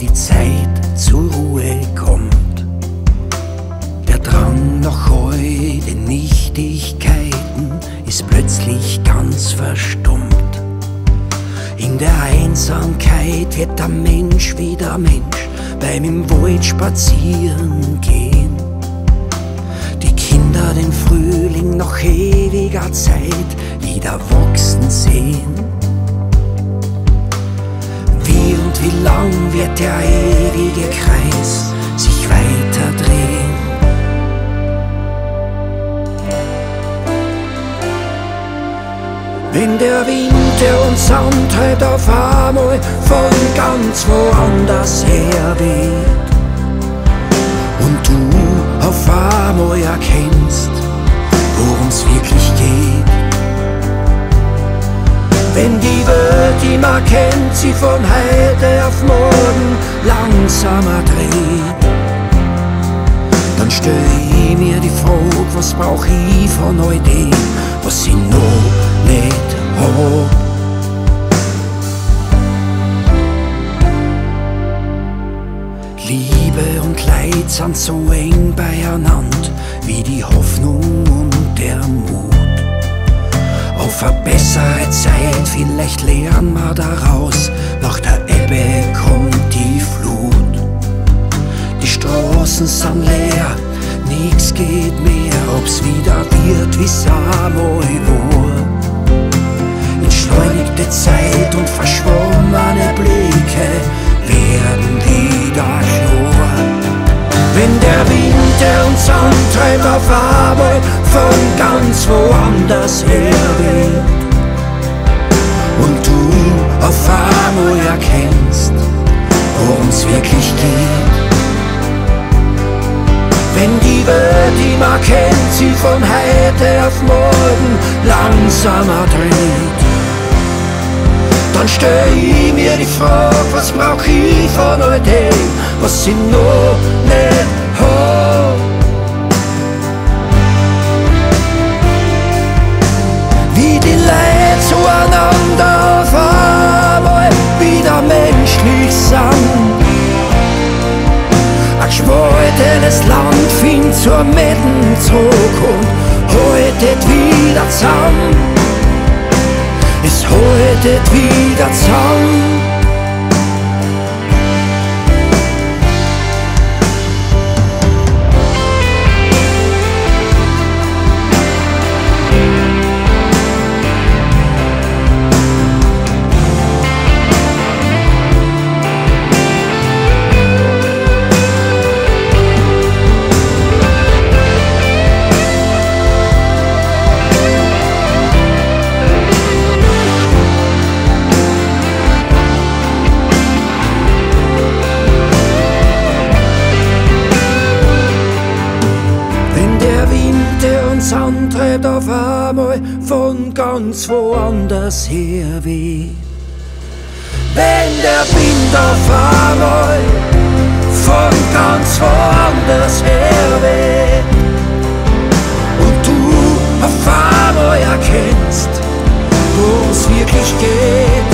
die Zeit zur Ruhe kommt, der Drang nach all den Nichtigkeiten ist plötzlich ganz verstummt. In der Einsamkeit wird der Mensch wieder Mensch, beim im Wald spazieren gehen. Die Kinder den Frühling nach ewiger Zeit wieder wachsen sehen. Wie und wie lang wird der ewige Kreis sich weiter drehen? Wenn der Wind, der uns antreibt, auf einmal von ganz woanders her weht und du auf einmal erkennst, worum's wirklich geht. Wenn die Welt immer kennt, sie von heute auf morgen langsamer dreht, dann stell ich mir die Frage, was brauch ich von all dem, was ich noch nicht hab. Liebe und Leid sind so eng beieinander wie die Hoffnung und der Mut. Auf eine bessere Zeit, vielleicht lernen wir daraus, nach der Ebbe kommt die Flut. Die Straßen sind leer, nix geht mehr, ob's wieder wird, wie's einmal war. Entschleunigte Zeit und verschwommene Blicke werden wieder klar. Wenn der Wind, der uns antreibt, auf einmal von ganz woanders her weht und du auf einmal erkennst, worum's wirklich geht. Wenn die Welt immer kennt, sie von heute auf morgen langsamer dreht, dann stell ich mir die Frage, was brauch ich von all dem, was ich noch nicht hab. Wie die Leute zueinander auf einmal wieder menschlich sind. Ein gespaltenes Land fing zur Mitte zurück und haltet wieder zusammen. Es haltet wieder zusammen. Antreibt auf einmal von ganz woanders her weht. Wenn der Wind auf einmal von ganz woanders her weht und du auf einmal erkennst, wo's wirklich geht.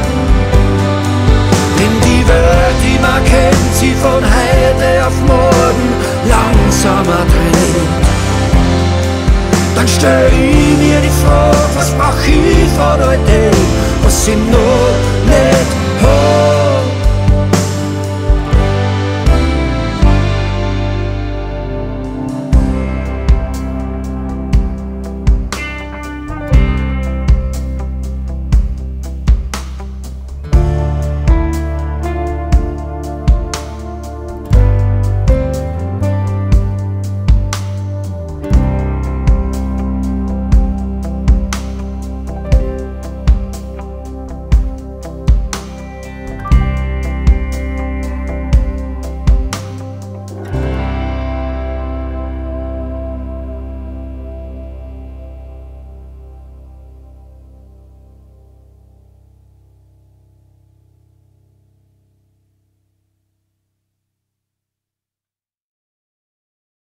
Wenn die Welt immer kennt, sie von heute auf morgen langsamer dreht, dann stell ich mir die Frage, was brauch ich von all dem, was ich noch